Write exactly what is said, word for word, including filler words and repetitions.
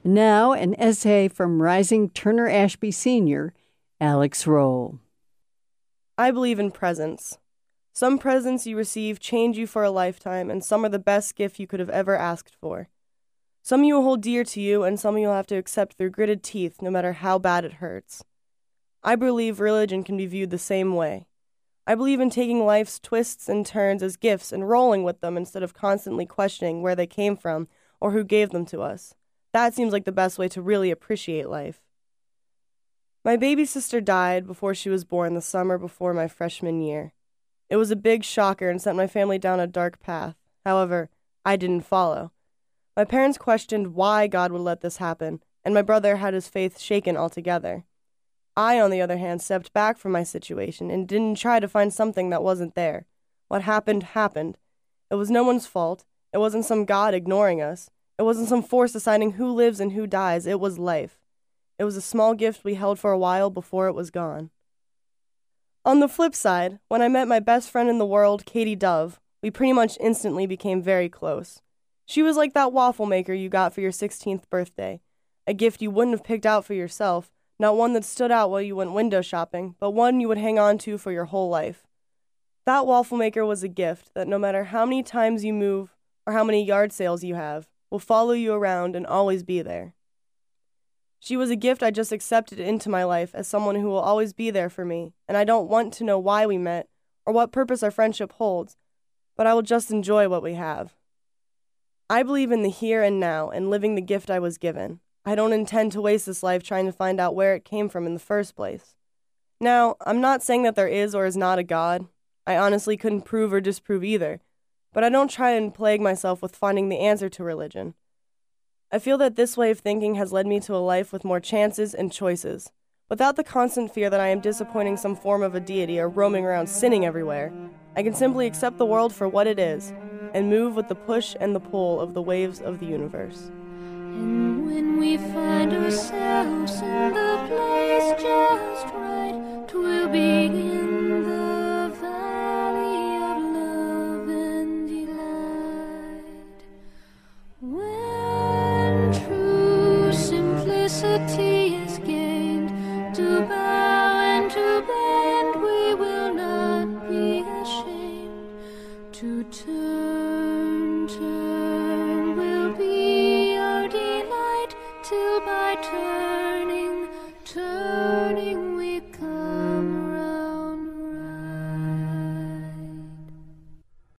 And now, an essay from rising Turner Ashby senior, Alex Roll. I believe in presents. Some presents you receive change you for a lifetime, and some are the best gift you could have ever asked for. Some you will hold dear to you, and some you'll have to accept through gritted teeth, no matter how bad it hurts. I believe religion can be viewed the same way. I believe in taking life's twists and turns as gifts and rolling with them instead of constantly questioning where they came from or who gave them to us. That seems like the best way to really appreciate life. My baby sister died before she was born the summer before my freshman year. It was a big shocker and sent my family down a dark path. However, I didn't follow. My parents questioned why God would let this happen, and my brother had his faith shaken altogether. I, on the other hand, stepped back from my situation and didn't try to find something that wasn't there. What happened, happened. It was no one's fault. It wasn't some God ignoring us. It wasn't some force deciding who lives and who dies. It was life. It was a small gift we held for a while before it was gone. On the flip side, when I met my best friend in the world, Katie Dove, we pretty much instantly became very close. She was like that waffle maker you got for your sixteenth birthday, a gift you wouldn't have picked out for yourself, not one that stood out while you went window shopping, but one you would hang on to for your whole life. That waffle maker was a gift that no matter how many times you move or how many yard sales you have, will follow you around and always be there. She was a gift I just accepted into my life as someone who will always be there for me, and I don't want to know why we met or what purpose our friendship holds, but I will just enjoy what we have. I believe in the here and now and living the gift I was given. I don't intend to waste this life trying to find out where it came from in the first place. Now, I'm not saying that there is or is not a God. I honestly couldn't prove or disprove either, but I don't try and plague myself with finding the answer to religion. I feel that this way of thinking has led me to a life with more chances and choices, without the constant fear that I am disappointing some form of a deity or roaming around sinning everywhere. I can simply accept the world for what it is, and move with the push and the pull of the waves of the universe. And when we find ourselves in the place just right, 'twill be in the valley of love and delight. When true simplicity is gained, to bow and to bend, we will not be ashamed. To turn, turn will be our delight, till by turning, turn.